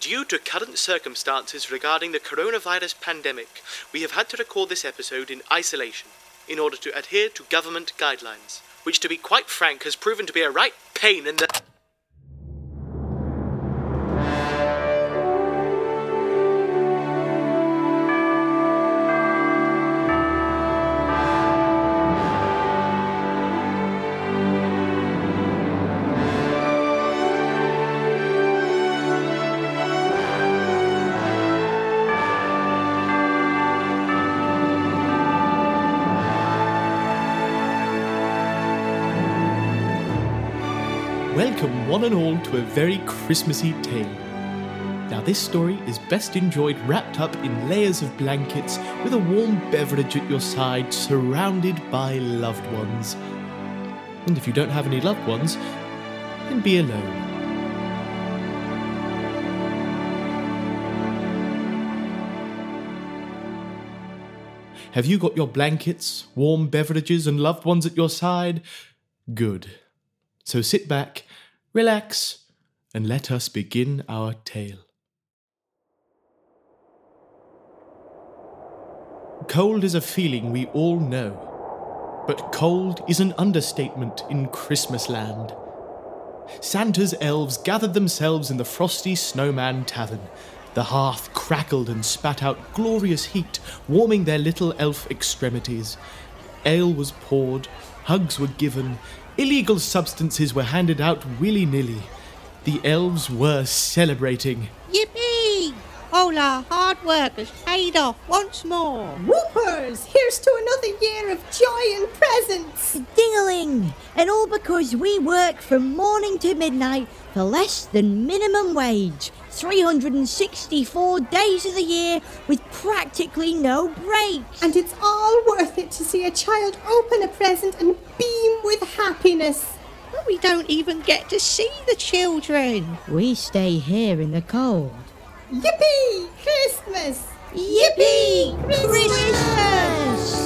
Due to current circumstances regarding the coronavirus pandemic, we have had to record this episode in isolation in order to adhere to government guidelines, which, to be quite frank, has proven to be a right pain in the... Welcome one and all to a very Christmassy tale. Now this story is best enjoyed wrapped up in layers of blankets with a warm beverage at your side, surrounded by loved ones. And if you don't have any loved ones, then be alone. Have you got your blankets, warm beverages and loved ones at your side? Good. So sit back, relax, and let us begin our tale. Cold is a feeling we all know, but cold is an understatement in Christmas land. Santa's elves gathered themselves in the frosty Snowman Tavern. The hearth crackled and spat out glorious heat, warming their little elf extremities. Ale was poured, hugs were given, illegal substances were handed out willy-nilly. The elves were celebrating. Yippee! All our hard work has paid off once more. Whoopers! Here's to another year of joy and presents! Ding-a-ling! And all because we work from morning to midnight for less than minimum wage. 364 days of the year with practically no breaks. And it's all worth it to see a child open a present and beam with happiness. But we don't even get to see the children. We stay here in the cold. Yippee! Christmas! Yippee! Christmas!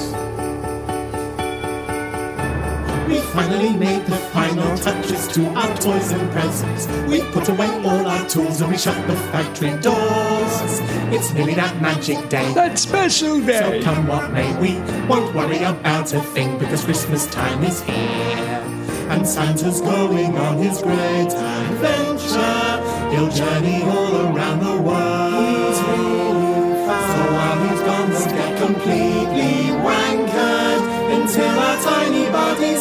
We finally made the final touches to our toys and presents. We put away all our tools and we shut the factory doors. It's nearly that magic day, that special day. So come what may, we won't worry about a thing, because Christmas time is here. And Santa's going on his great adventure. He'll journey all around the world. He's really fast. So while he's gone, we'll get completely wankered until our tiny bodies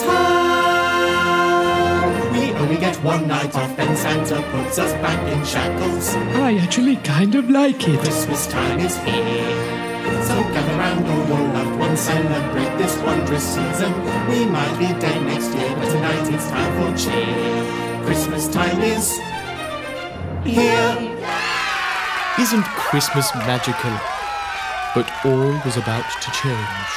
hurt. We only get one night off, then Santa puts us back in shackles. I actually kind of like it. Christmas time is here. So gather round all your loved ones, celebrate this wondrous season. We might be dead next year, but tonight it's time for cheer. Christmas time is here. Isn't Christmas magical? But all was about to change.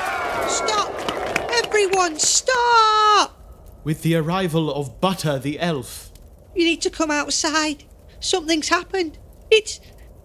Stop! Everyone, stop! With the arrival of Butter the elf. You need to come outside. Something's happened. It's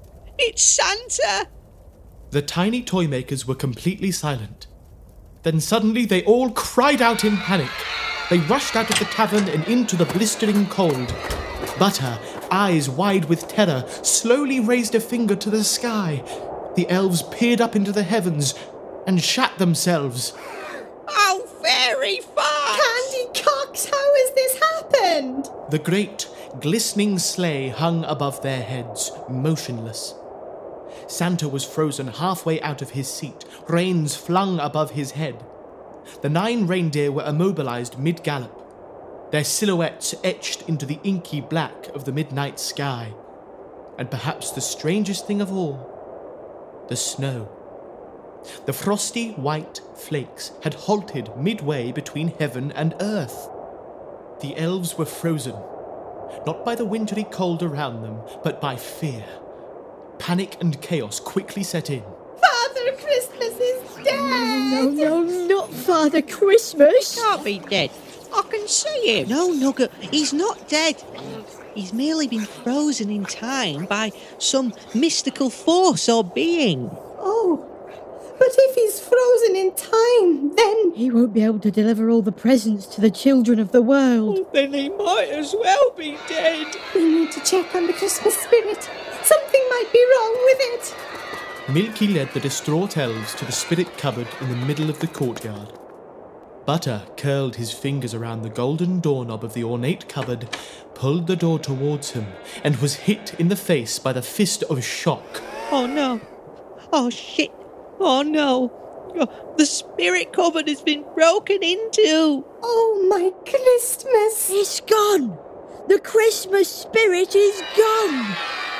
Santa. The tiny toy makers were completely silent. Then suddenly they all cried out in panic. They rushed out of the tavern and into the blistering cold. Butter, eyes wide with terror, slowly raised a finger to the sky. The elves peered up into the heavens and shat themselves. Oh, very fast! Candy cocks, how has this happened? The great, glistening sleigh hung above their heads, motionless. Santa was frozen halfway out of his seat, reins flung above his head. The 9 reindeer were immobilized mid-gallop, their silhouettes etched into the inky black of the midnight sky. And perhaps the strangest thing of all, the snow. The frosty white flakes had halted midway between heaven and earth. The elves were frozen, not by the wintry cold around them, but by fear. Panic and chaos quickly set in. Father Christmas is dead! No, not Father Christmas! Can't be dead. I can see him. No, Nugget, he's not dead. He's merely been frozen in time by some mystical force or being. Oh, but if he's frozen in time, then... He won't be able to deliver all the presents to the children of the world. Then he might as well be dead. We need to check on the Christmas spirit. Something might be wrong with it. Milky led the distraught elves to the spirit cupboard in the middle of the courtyard. Butter curled his fingers around the golden doorknob of the ornate cupboard, pulled the door towards him, and was hit in the face by the fist of shock. Oh no. Oh shit. Oh no. Oh, the spirit cupboard has been broken into. Oh my Christmas. It's gone. The Christmas spirit is gone.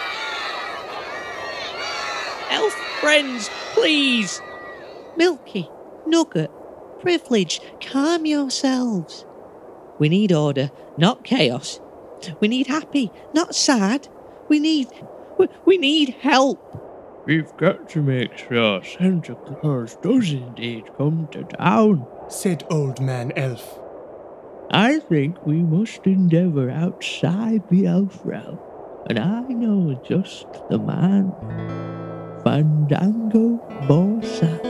Elf friends, please. Milky, Nugget, Privilege, calm yourselves. We need order, not chaos. We need happy, not sad. We need help. We've got to make sure Santa Claus does indeed come to town. said Old Man Elf. I think we must endeavour outside the elf realm, and I know just the man. Fandango Borsan.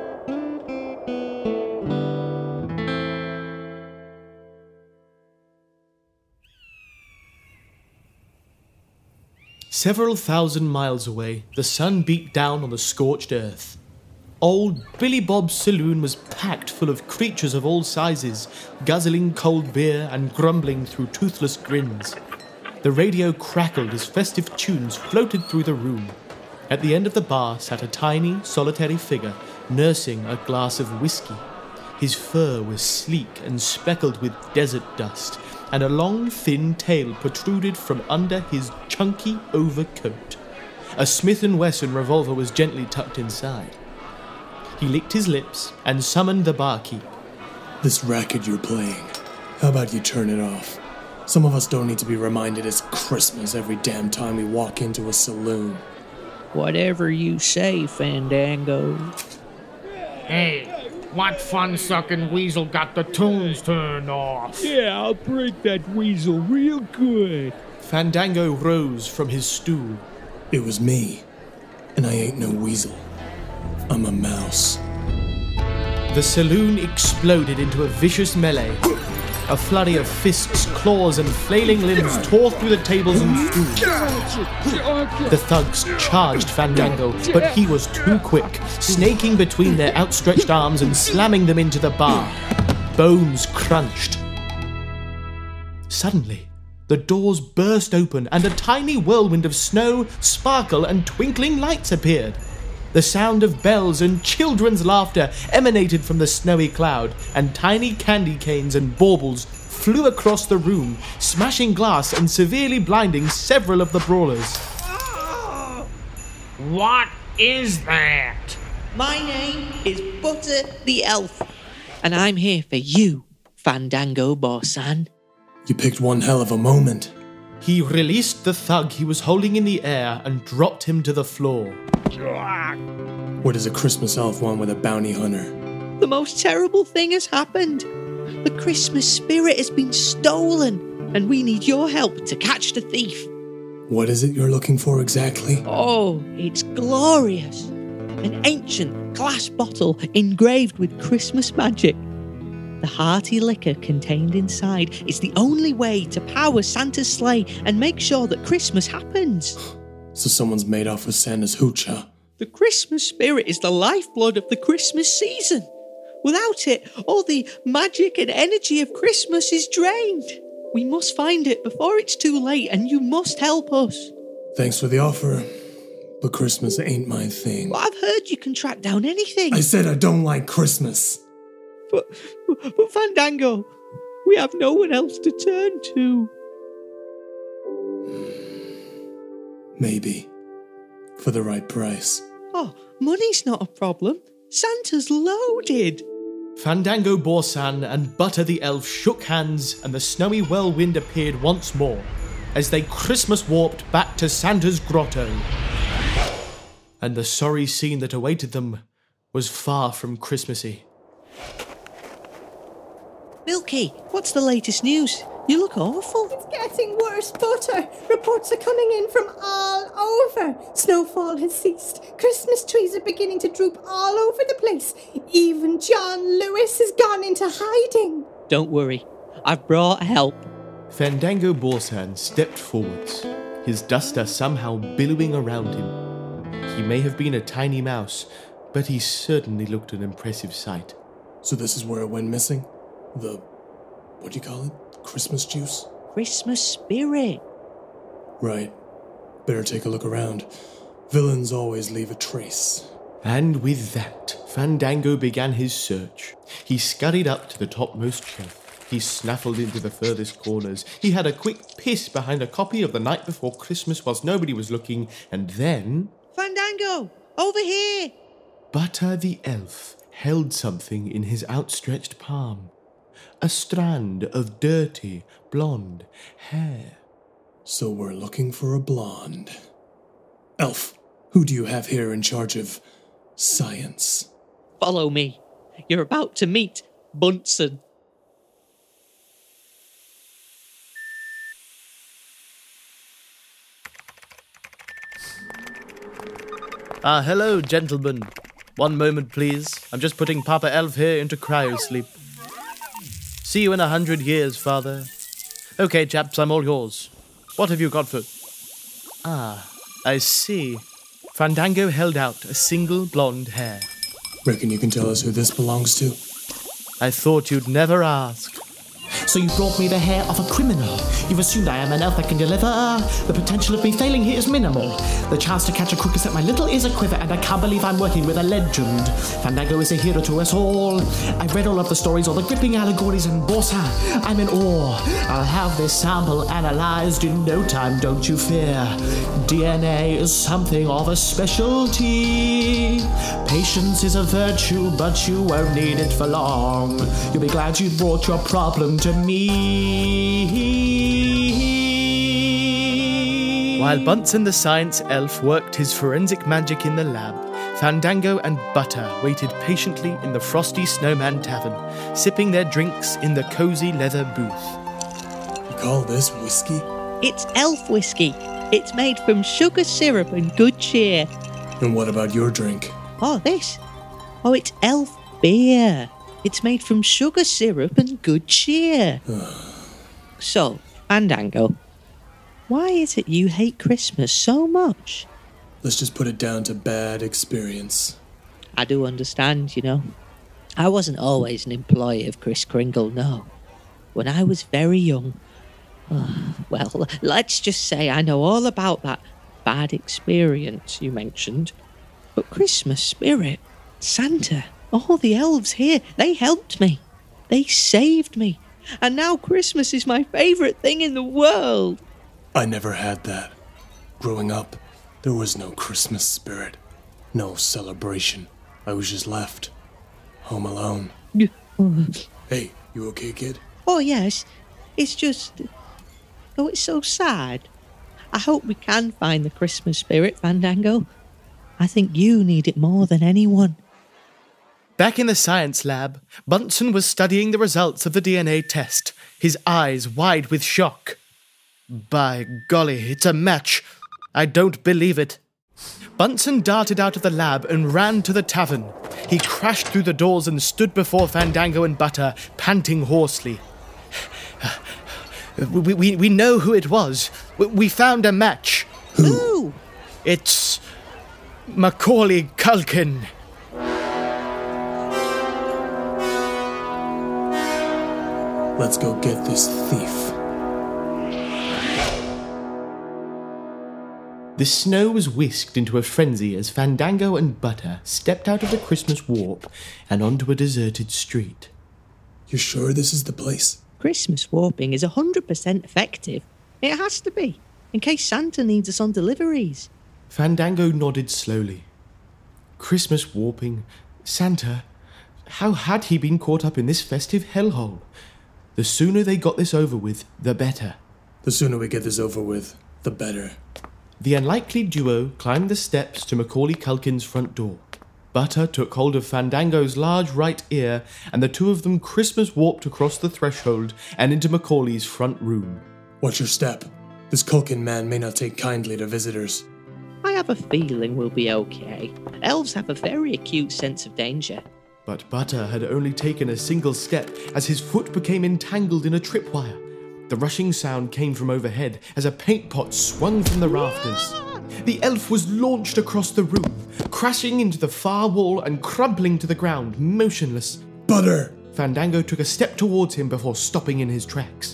Several thousand miles away, the sun beat down on the scorched earth. Old Billy Bob's saloon was packed full of creatures of all sizes, guzzling cold beer and grumbling through toothless grins. The radio crackled as festive tunes floated through the room. At the end of the bar sat a tiny, solitary figure, nursing a glass of whiskey. His fur was sleek and speckled with desert dust, and a long, thin tail protruded from under his chunky overcoat. A Smith & Wesson revolver was gently tucked inside. He licked his lips and summoned the barkeep. This racket you're playing, how about you turn it off? Some of us don't need to be reminded it's Christmas every damn time we walk into a saloon. Whatever you say, Fandango. Hey, what fun-sucking weasel got the tunes turned off? Yeah, I'll break that weasel real good. Fandango rose from his stool. It was me, and I ain't no weasel. I'm a mouse. The saloon exploded into a vicious melee. A flurry of fists, claws, and flailing limbs tore through the tables and stools. The thugs charged Fandango, but he was too quick, snaking between their outstretched arms and slamming them into the bar. Bones crunched. Suddenly, the doors burst open and a tiny whirlwind of snow, sparkle, and twinkling lights appeared. The sound of bells and children's laughter emanated from the snowy cloud, and tiny candy canes and baubles flew across the room, smashing glass and severely blinding several of the brawlers. What is that? My name is Butter the Elf, and I'm here for you, Fandango Borsan. You picked one hell of a moment. He released the thug he was holding in the air and dropped him to the floor. What does a Christmas elf want with a bounty hunter? The most terrible thing has happened. The Christmas spirit has been stolen, and we need your help to catch the thief. What is it you're looking for exactly? Oh, it's glorious. An ancient glass bottle engraved with Christmas magic. The hearty liquor contained inside is the only way to power Santa's sleigh and make sure that Christmas happens. So someone's made off with Santa's hooch, huh? The Christmas spirit is the lifeblood of the Christmas season. Without it, all the magic and energy of Christmas is drained. We must find it before it's too late, and you must help us. Thanks for the offer, but Christmas ain't my thing. Well, I've heard you can track down anything. I said I don't like Christmas. But Fandango, we have no one else to turn to. Maybe. For the right price. Oh, money's not a problem. Santa's loaded. Fandango Borsan and Butter the Elf shook hands, and the snowy whirlwind appeared once more as they Christmas warped back to Santa's grotto. And the sorry scene that awaited them was far from Christmassy. Milky, what's the latest news? You look awful. It's getting worse, Butter. Reports are coming in from all over. Snowfall has ceased. Christmas trees are beginning to droop all over the place. Even John Lewis has gone into hiding. Don't worry, I've brought help. Fandango Borsan stepped forwards, his duster somehow billowing around him. He may have been a tiny mouse, but he certainly looked an impressive sight. So this is where it went missing? What do you call it? Christmas juice? Christmas spirit. Right. Better take a look around. Villains always leave a trace. And with that, Fandango began his search. He scurried up to the topmost shelf. He snaffled into the furthest corners. He had a quick piss behind a copy of The Night Before Christmas whilst nobody was looking, and then... Fandango, over here! Butter the elf held something in his outstretched palm. A strand of dirty, blonde hair. So we're looking for a blonde. Elf, who do you have here in charge of science? Follow me. You're about to meet Bunsen. Hello, gentlemen. One moment, please. I'm just putting Papa Elf here into cryo-sleep. See you in 100 years, Father. Okay, chaps, I'm all yours. What have you got for... I see. Fandango held out a single blonde hair. Reckon you can tell us who this belongs to? I thought you'd never ask. So you brought me the hair of a criminal. You've assumed I am an elf that can deliver. The potential of me failing here is minimal. The chance to catch a crook is set my little ears a quiver, and I can't believe I'm working with a legend. Fandango is a hero to us all. I've read all of the stories, all the gripping allegories, and Borsa, I'm in awe. I'll have this sample analyzed in no time, don't you fear. DNA is something of a specialty. Patience is a virtue, but you won't need it for long. You'll be glad you brought your problem to me. While Bunsen the science elf worked his forensic magic in the lab, Fandango and Butter waited patiently in the Frosty Snowman Tavern, sipping their drinks in the cozy leather booth. You call this whiskey? It's elf whiskey. It's made from sugar syrup and good cheer. And what about your drink? Oh, this? Oh, it's elf beer. It's made from sugar syrup and good cheer. So, Fandango, why is it you hate Christmas so much? Let's just put it down to bad experience. I do understand, you know. I wasn't always an employee of Kris Kringle, no. When I was very young, well, let's just say I know all about that bad experience you mentioned. But Christmas spirit, Santa, all the elves here, they helped me. They saved me. And now Christmas is my favourite thing in the world. I never had that. Growing up, there was no Christmas spirit. No celebration. I was just left. Home alone. Hey, you okay, kid? Oh, yes. It's just... Oh, it's so sad. I hope we can find the Christmas spirit, Fandango. I think you need it more than anyone. Back in the science lab, Bunsen was studying the results of the DNA test, his eyes wide with shock. By golly, it's a match. I don't believe it. Bunsen darted out of the lab and ran to the tavern. He crashed through the doors and stood before Fandango and Butter, panting hoarsely. We know who it was. We found a match. Who? It's Macaulay Culkin. Let's go get this thief. The snow was whisked into a frenzy as Fandango and Butter stepped out of the Christmas warp and onto a deserted street. You sure this is the place? Christmas warping is 100% effective. It has to be, in case Santa needs us on deliveries. Fandango nodded slowly. Christmas warping? Santa? How had he been caught up in this festive hellhole? The sooner they got this over with, the better. The sooner we get this over with, the better. The unlikely duo climbed the steps to Macaulay Culkin's front door. Butter took hold of Fandango's large right ear, and the two of them Christmas warped across the threshold and into Macaulay's front room. Watch your step. This Culkin man may not take kindly to visitors. I have a feeling we'll be okay. Elves have a very acute sense of danger. But Butter had only taken a single step as his foot became entangled in a tripwire. The rushing sound came from overhead as a paint pot swung from the rafters. The elf was launched across the room, crashing into the far wall and crumpling to the ground, motionless. Butter! Fandango took a step towards him before stopping in his tracks.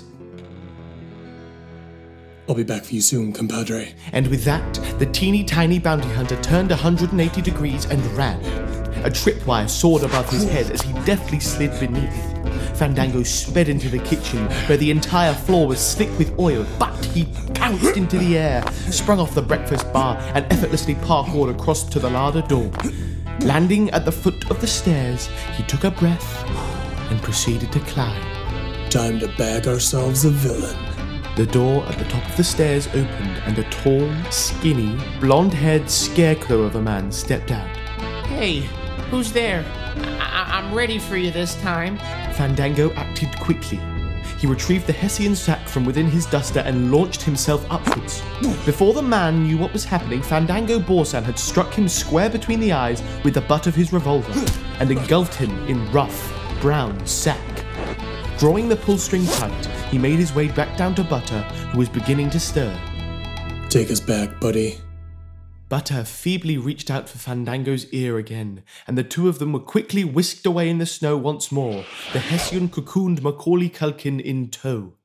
I'll be back for you soon, compadre. And with that, the teeny tiny bounty hunter turned 180 degrees and ran. A tripwire soared above his head as he deftly slid beneath. Fandango sped into the kitchen, where the entire floor was slick with oil, but he pounced into the air, sprung off the breakfast bar, and effortlessly parkoured across to the larder door. Landing at the foot of the stairs, he took a breath and proceeded to climb. Time to bag ourselves a villain. The door at the top of the stairs opened, and a tall, skinny, blonde-haired scarecrow of a man stepped out. Hey, who's there? I'm ready for you this time. Fandango acted quickly. He retrieved the Hessian sack from within his duster and launched himself upwards. Before the man knew what was happening, Fandango Borsan had struck him square between the eyes with the butt of his revolver and engulfed him in rough, brown sack. Drawing the pull string tight, he made his way back down to Butter, who was beginning to stir. Take us back, buddy. Butter feebly reached out for Fandango's ear again, and the two of them were quickly whisked away in the snow once more, the Hessian cocooned Macaulay Culkin in tow.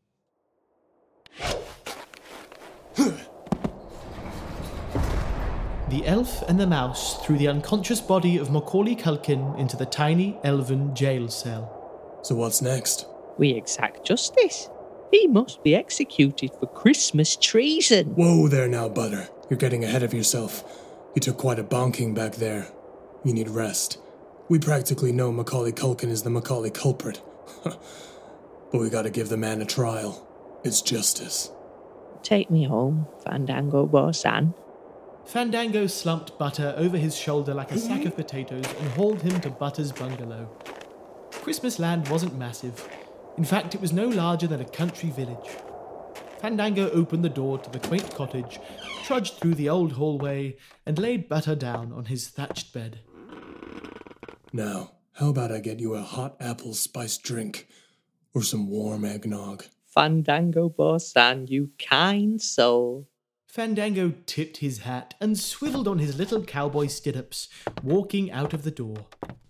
The elf and the mouse threw the unconscious body of Macaulay Culkin into the tiny elven jail cell. So what's next? We exact justice. He must be executed for Christmas treason. Whoa there now, Butter. You're getting ahead of yourself. You took quite a bonking back there. You need rest. We practically know Macaulay Culkin is the Macaulay culprit. But we gotta give the man a trial. It's justice. Take me home, Fandango Borsan. Fandango slumped Butter over his shoulder like a sack of potatoes and hauled him to Butter's bungalow. Christmas Land wasn't massive. In fact, it was no larger than a country village. Fandango opened the door to the quaint cottage, trudged through the old hallway, and laid Butter down on his thatched bed. Now, how about I get you a hot apple spiced drink? Or some warm eggnog? Fandango Borsan, you kind soul. Fandango tipped his hat and swiveled on his little cowboy stirrups, walking out of the door.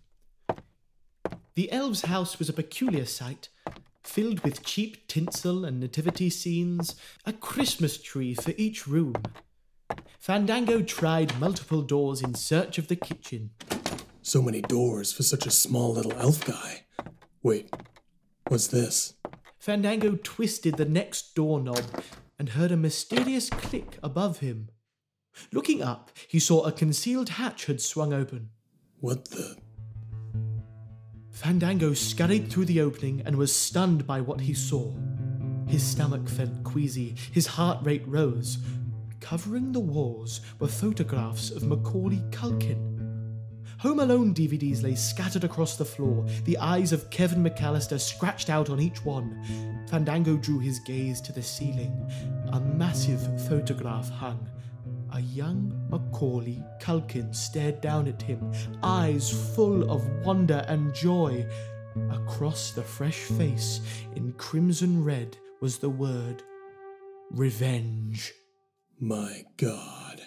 The elves' house was a peculiar sight, filled with cheap tinsel and nativity scenes, a Christmas tree for each room. Fandango tried multiple doors in search of the kitchen. So many doors for such a small little elf guy. Wait, what's this? Fandango twisted the next doorknob and heard a mysterious click above him. Looking up, he saw a concealed hatch had swung open. What the... Fandango scurried through the opening and was stunned by what he saw. His stomach felt queasy, his heart rate rose. Covering the walls were photographs of Macaulay Culkin. Home Alone DVDs lay scattered across the floor, the eyes of Kevin McAllister scratched out on each one. Fandango drew his gaze to the ceiling. A massive photograph hung. A young Macaulay Culkin stared down at him, eyes full of wonder and joy. Across the fresh face, in crimson red, was the word, revenge. My God.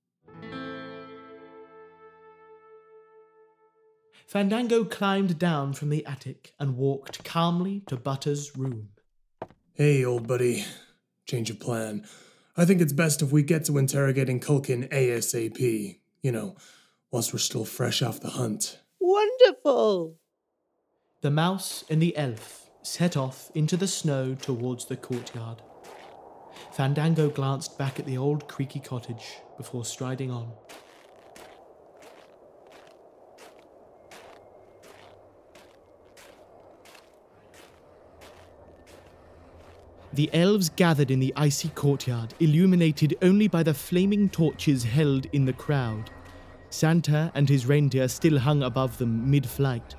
Fandango climbed down from the attic and walked calmly to Butter's room. Hey, old buddy. Change of plan. I think it's best if we get to interrogating Culkin ASAP. You know, whilst we're still fresh off the hunt. Wonderful! The mouse and the elf set off into the snow towards the courtyard. Fandango glanced back at the old creaky cottage before striding on. The elves gathered in the icy courtyard, illuminated only by the flaming torches held in the crowd. Santa and his reindeer still hung above them mid-flight.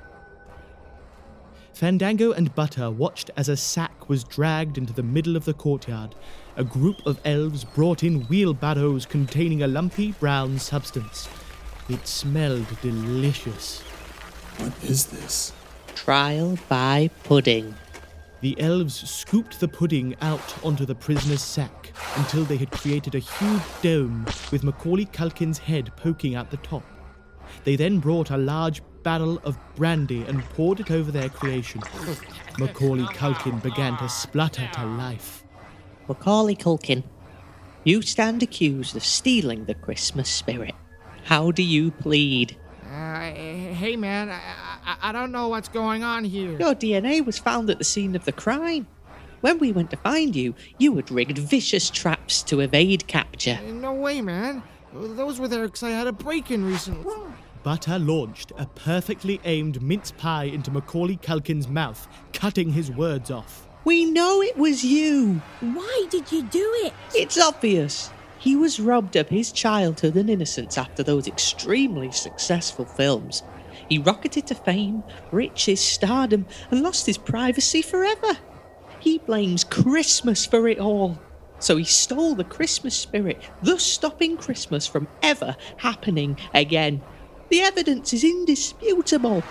Fandango and Butter watched as a sack was dragged into the middle of the courtyard. A group of elves brought in wheelbarrows containing a lumpy brown substance. It smelled delicious. What is this? Trial by pudding. The elves scooped the pudding out onto the prisoner's sack until they had created a huge dome with Macaulay Culkin's head poking out the top. They then brought a large barrel of brandy and poured it over their creation. Macaulay Culkin began to splutter to life. Macaulay Culkin, you stand accused of stealing the Christmas spirit. How do you plead? Hey man, I don't know what's going on here. Your DNA was found at the scene of the crime. When we went to find you, you had rigged vicious traps to evade capture. No way, man. Those were there because I had a break-in recently. Butter launched a perfectly aimed mince pie into Macaulay Culkin's mouth, cutting his words off. We know it was you. Why did you do it? It's obvious. He was robbed of his childhood and innocence after those extremely successful films. He rocketed to fame, riches, stardom, and lost his privacy forever. He blames Christmas for it all. So he stole the Christmas spirit, thus stopping Christmas from ever happening again. The evidence is indisputable.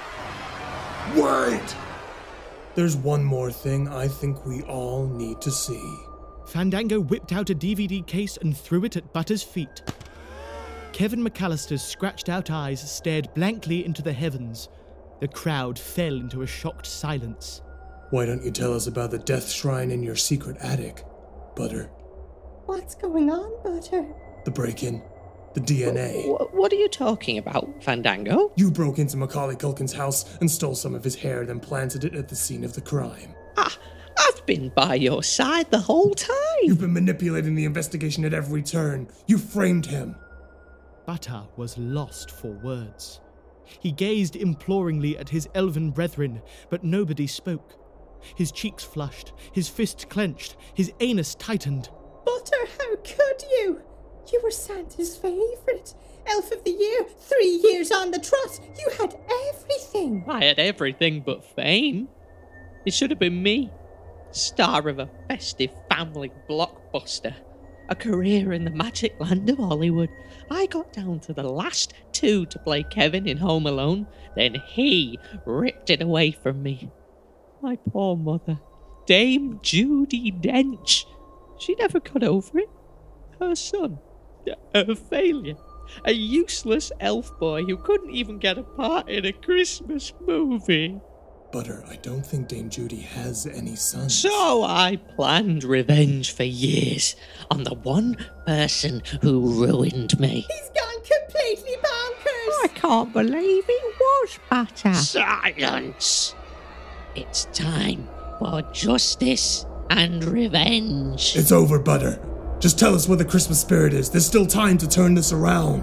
Wait! There's one more thing I think we all need to see. Fandango whipped out a DVD case and threw it at Butter's feet. Kevin McAllister's scratched-out eyes stared blankly into the heavens. The crowd fell into a shocked silence. Why don't you tell us about the death shrine in your secret attic, Butter? What's going on, Butter? The break-in. The DNA. What are you talking about, Fandango? You broke into Macaulay Culkin's house and stole some of his hair, then planted it at the scene of the crime. I've been by your side the whole time. You've been manipulating the investigation at every turn. You framed him. Butter was lost for words. He gazed imploringly at his elven brethren, but nobody spoke. His cheeks flushed, his fists clenched, his anus tightened. Butter, how could you? You were Santa's favourite. Elf of the Year, 3 years on the trot. You had everything. I had everything but fame. It should have been me. Star of a festive family blockbuster. A career in the magic land of Hollywood. I got down to the last 2 to play Kevin in Home Alone. Then he ripped it away from me. My poor mother, Dame Judi Dench. She never got over it. Her son, a failure. A useless elf boy who couldn't even get a part in a Christmas movie. Butter, I don't think Dame Judi has any sons. So I planned revenge for years on the one person who ruined me. He's gone completely bonkers. I can't believe it was Butter. Silence! It's time for justice and revenge. It's over, Butter. Just tell us where the Christmas spirit is. There's still time to turn this around.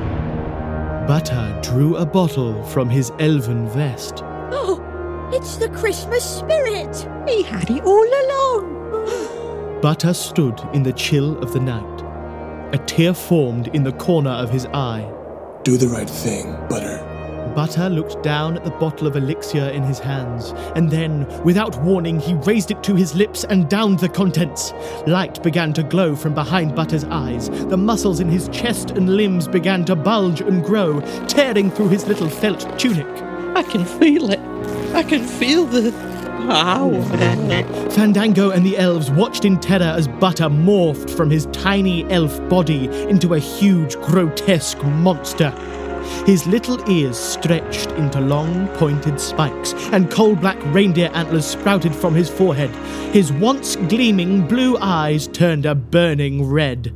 Butter drew a bottle from his elven vest. Oh, it's the Christmas spirit. He had it all along. Butter stood in the chill of the night. A tear formed in the corner of his eye. Do the right thing, Butter. Butter looked down at the bottle of elixir in his hands, and then, without warning, he raised it to his lips and downed the contents. Light began to glow from behind Butter's eyes. The muscles in his chest and limbs began to bulge and grow, tearing through his little felt tunic. I can feel it. I can feel the power. Fandango and the elves watched in terror as Butter morphed from his tiny elf body into a huge, grotesque monster. His little ears stretched into long, pointed spikes, and coal-black reindeer antlers sprouted from his forehead. His once gleaming blue eyes turned a burning red.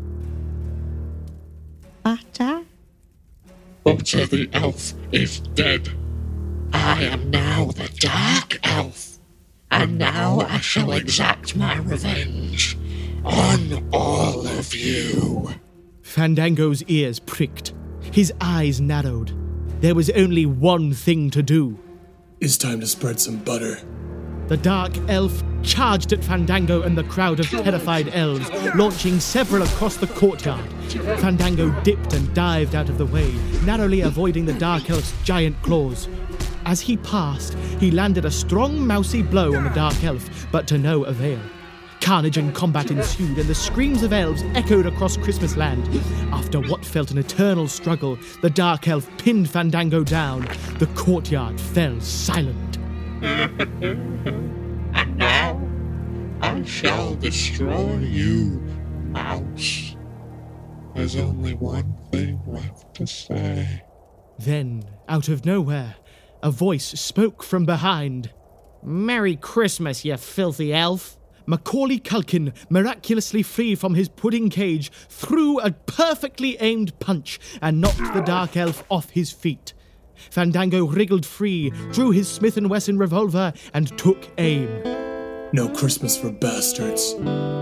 Butter? Butter the elf is dead. I am now the Dark Elf, and now I shall exact my revenge on all of you. Fandango's ears pricked. His eyes narrowed. There was only one thing to do. It's time to spread some butter. The Dark Elf charged at Fandango and the crowd of terrified elves, launching several across the courtyard. Fandango dipped and dived out of the way, narrowly avoiding the Dark Elf's giant claws. As he passed, he landed a strong, mousy blow on the Dark Elf, but to no avail. Carnage and combat ensued, and the screams of elves echoed across Christmas land. After what felt an eternal struggle, the Dark Elf pinned Fandango down. The courtyard fell silent. And now I shall destroy you, mouse. There's only one thing left to say. Then, out of nowhere, a voice spoke from behind. Merry Christmas, you filthy elf. Macaulay Culkin, miraculously free from his pudding cage, threw a perfectly aimed punch and knocked the dark elf off his feet. Fandango wriggled free, drew his Smith & Wesson revolver, and took aim. No Christmas for bastards.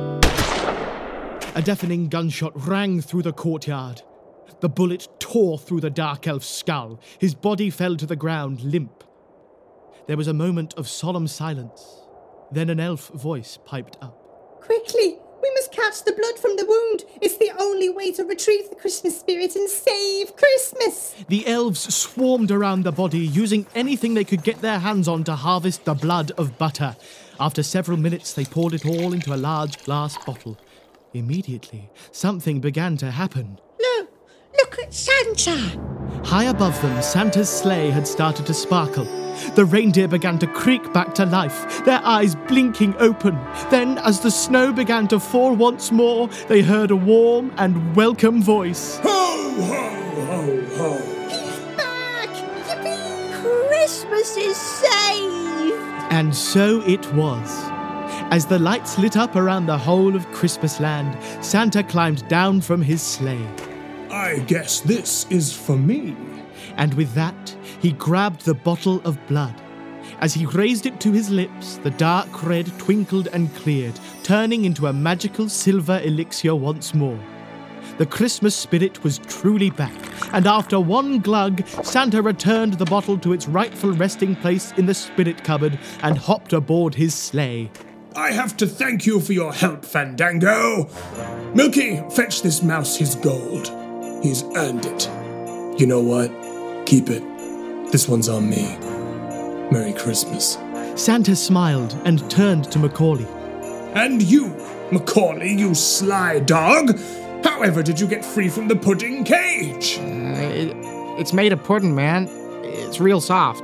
A deafening gunshot rang through the courtyard. The bullet tore through the dark elf's skull. His body fell to the ground, limp. There was a moment of solemn silence. Then an elf voice piped up. Quickly! We must catch the blood from the wound. It's the only way to retrieve the Christmas spirit and save Christmas. The elves swarmed around the body, using anything they could get their hands on to harvest the blood of butter. After several minutes, they poured it all into a large glass bottle. Immediately, something began to happen. Look at Santa! High above them, Santa's sleigh had started to sparkle. The reindeer began to creak back to life, their eyes blinking open. Then, as the snow began to fall once more, they heard a warm and welcome voice. Ho, ho, ho, ho! He's back! Yippee! Christmas is saved! And so it was. As the lights lit up around the whole of Christmas land, Santa climbed down from his sleigh. I guess this is for me. And with that, he grabbed the bottle of blood. As he raised it to his lips, the dark red twinkled and cleared, turning into a magical silver elixir once more. The Christmas spirit was truly back, and after one glug, Santa returned the bottle to its rightful resting place in the spirit cupboard and hopped aboard his sleigh. I have to thank you for your help, Fandango. Milky, fetch this mouse his gold. He's earned it. You know what? Keep it. This one's on me. Merry Christmas. Santa smiled and turned to Macaulay. And you, Macaulay, you sly dog. However did you get free from the pudding cage? It's made of pudding, man. It's real soft.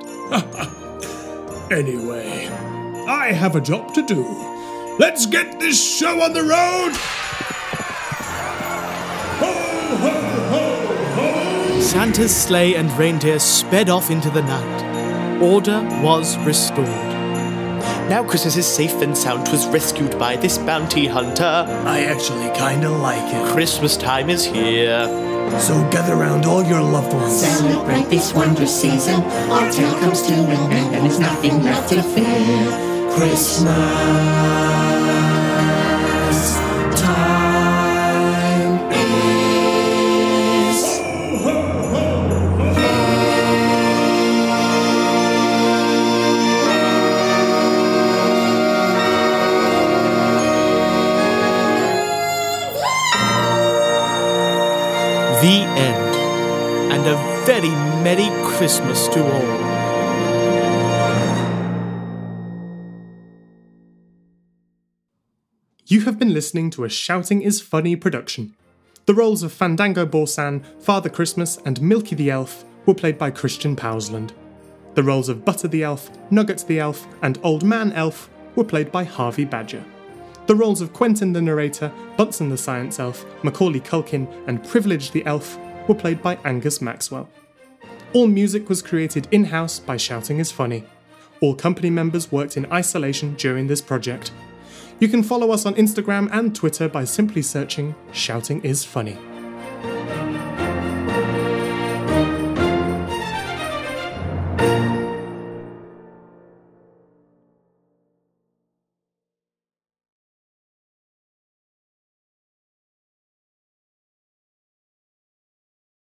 Anyway, I have a job to do. Let's get this show on the road! Ho, ho, ho, ho! Santa's sleigh and reindeer sped off into the night. Order was restored. Now Christmas is safe and sound was rescued by this bounty hunter. I actually kinda like it. Christmas time is here. So gather round all your loved ones. Celebrate this wondrous season. Our tale comes to an end and there's nothing left to fear. Christmas time is. The end. And a very Merry Christmas to all. You have been listening to a Shouting is Funny production. The roles of Fandango Borsan, Father Christmas, and Milky the Elf were played by Christian Pousland. The roles of Butter the Elf, Nugget the Elf, and Old Man Elf were played by Harvey Badger. The roles of Quentin the Narrator, Bunsen the Science Elf, Macaulay Culkin, and Privilege the Elf were played by Angus Maxwell. All music was created in-house by Shouting is Funny. All company members worked in isolation during this project. You can follow us on Instagram and Twitter by simply searching Shouting is Funny.